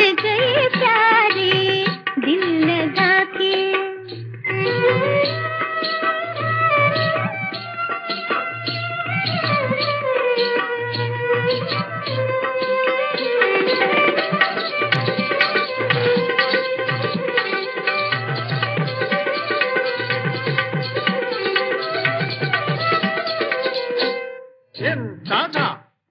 गए प्यारे दिल लगा के। दादा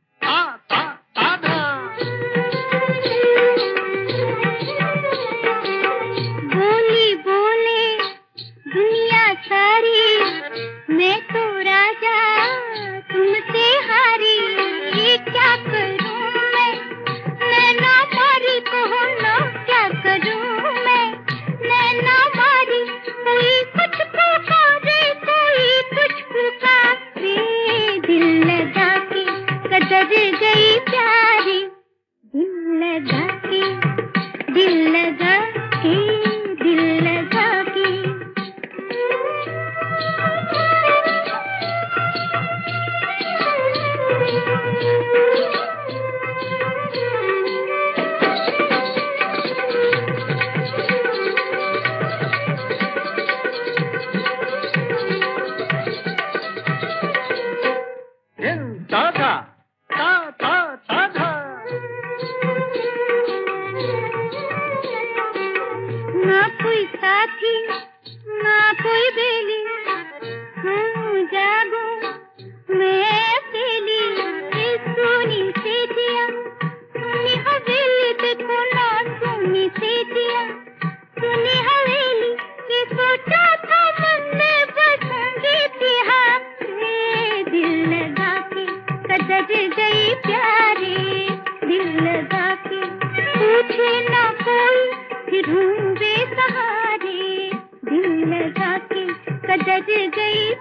बोली बोले दुनिया सारी, मैं तो राजा तुमसे हारी। ये क्या करूं मैं, नैना मारी कहो ना क्या करूं मैं, नैना मारी। कोई कुछ पुकारे, कोई कुछ पुकारे, दिल लगा के कदर गई प्यारी दिल लगा के, दिल लगा के, दिल लगा के। दादा ना कोई साथी ना कोई बेली, हूँ जागो मैं अकेली। ये सोनी से दिया सुनी हवेली, देखो ना सोनी से दिया सुनी हवेली। ये सोचा था मन में बसूंगी तिहारे, दिल लगा के कदर गई प्यारे दिल लगा के। पूछे ना कोई फिर हूँ बेसहारे, दिल लगा के कदर गई